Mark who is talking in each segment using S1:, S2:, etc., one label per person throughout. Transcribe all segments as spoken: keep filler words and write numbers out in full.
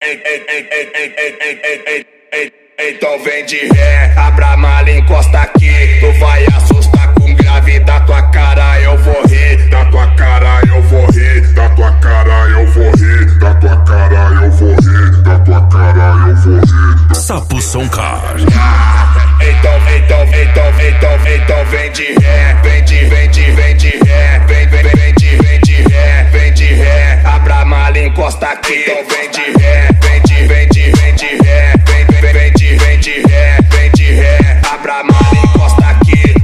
S1: Então vem de ré, abra a mala, encosta aqui. Tu vai assustar com grave, da tua cara eu vou rir. Da tua cara eu vou rir, da tua cara eu vou rir, da tua cara eu vou rir, da tua cara eu vou rir.
S2: Sapo Soncar.
S1: Então, então, então, então, então vem de ré, vem de, vem de, vem de ré, vem, vem, vem de, vem de ré, vem de ré, abra a mala, encosta aqui. Então vem de ré, vem de, vem de, vem de ré, vem, vem, vem de, vem de ré, vem de ré, abra a mala, encosta aqui.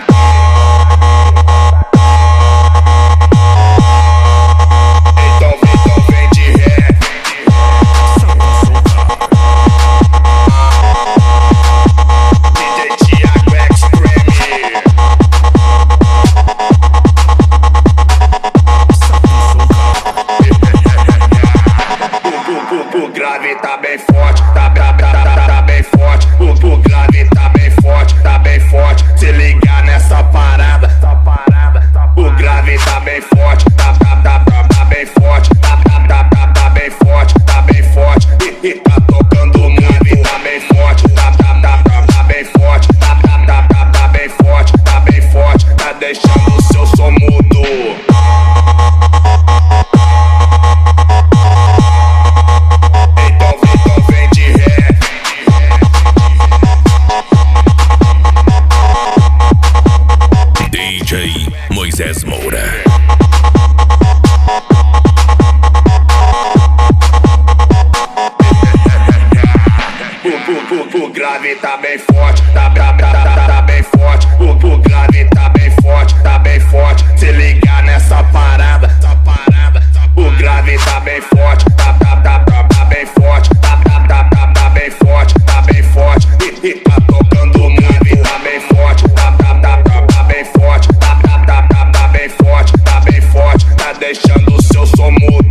S1: Então, então vem de ré. O grave tá bem forte, tá, tá, tá, tá, tá bem forte. O, o grave tá bem forte, tá bem forte. Se ligar nessa parada, essa parada. O grave tá bem forte, tá, tá, tá, tá, tá bem forte. Tá, tá, tá, tá, tá bem forte, tá bem forte. E, e tá tocando o grave, tá bem forte. Tá, tá, tá, tá, tá bem forte. Tá, tá, tá, tá, tá bem forte, tá bem forte. Tá deixando o seu som mudo.
S2: D J Moisés Moura.
S1: O, o, o, o grave tá bem forte, tá, tá, tá, tá, tá bem forte. O, o grave tá bem forte, tá bem forte. Se ligar nessa parada, essa parada. O grave tá bem forte, tá, tá, tá, tá, tá bem forte. Tá, tá, tá, tá, tá bem forte, tá bem forte. E, e tá tocando o grave, tá bem forte. Tá, tá, tá, tá, tá bem forte. Tá, tá, tá, tá, tá bem forte, tá bem forte. Tá deixando o seu som mudo.